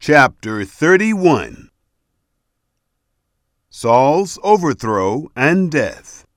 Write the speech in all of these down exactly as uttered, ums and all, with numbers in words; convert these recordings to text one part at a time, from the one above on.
Chapter thirty-one. Saul's Overthrow and Death.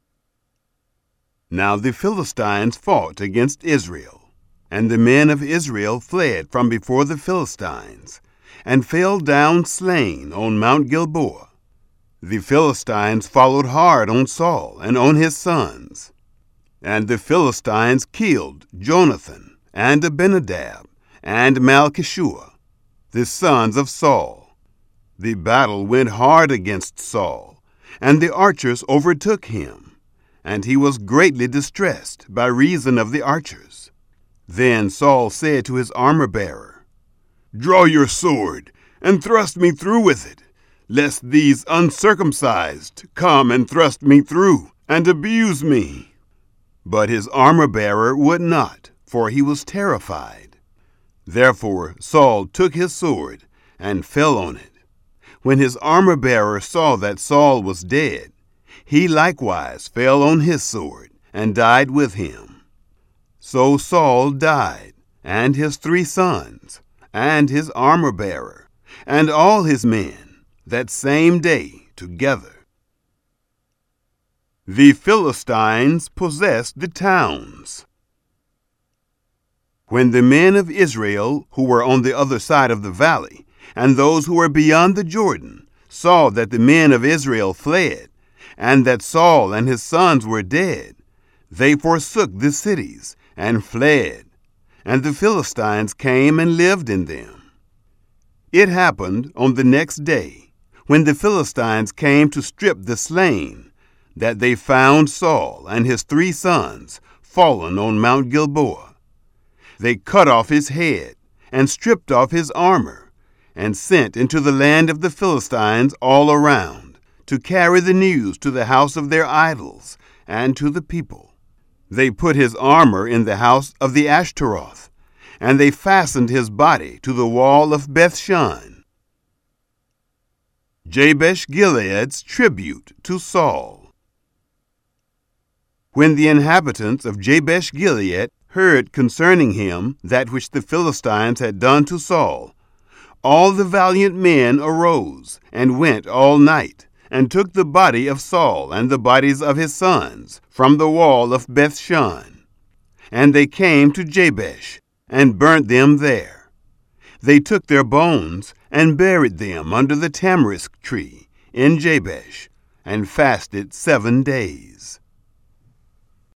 Now the Philistines fought against Israel, and the men of Israel fled from before the Philistines, and fell down slain on Mount Gilboa. The Philistines followed hard on Saul and on his sons, and the Philistines killed Jonathan and Abinadab and Malchishua, the sons of Saul. The battle went hard against Saul, and the archers overtook him, and he was greatly distressed by reason of the archers. Then Saul said to his armor-bearer, "Draw your sword, and thrust me through with it, lest these uncircumcised come and thrust me through, and abuse me." But his armor-bearer would not, for he was terrified. Therefore Saul took his sword and fell on it. When his armor-bearer saw that Saul was dead, he likewise fell on his sword and died with him. So Saul died, and his three sons, and his armor-bearer, and all his men, that same day together. The Philistines possessed the towns. When the men of Israel, who were on the other side of the valley, and those who were beyond the Jordan, saw that the men of Israel fled, and that Saul and his sons were dead, they forsook the cities and fled, and the Philistines came and lived in them. It happened on the next day, when the Philistines came to strip the slain, that they found Saul and his three sons fallen on Mount Gilboa. They cut off his head, and stripped off his armor, and sent into the land of the Philistines all around, to carry the news to the house of their idols, and to the people. They put his armor in the house of the Ashtaroth, and they fastened his body to the wall of Bethshan. Jabesh-Gilead's tribute to Saul. When the inhabitants of Jabesh-Gilead heard concerning him that which the Philistines had done to Saul, all the valiant men arose and went all night, and took the body of Saul and the bodies of his sons from the wall of Bethshan. And they came to Jabesh, and burnt them there. They took their bones, and buried them under the tamarisk tree in Jabesh, and fasted seven days.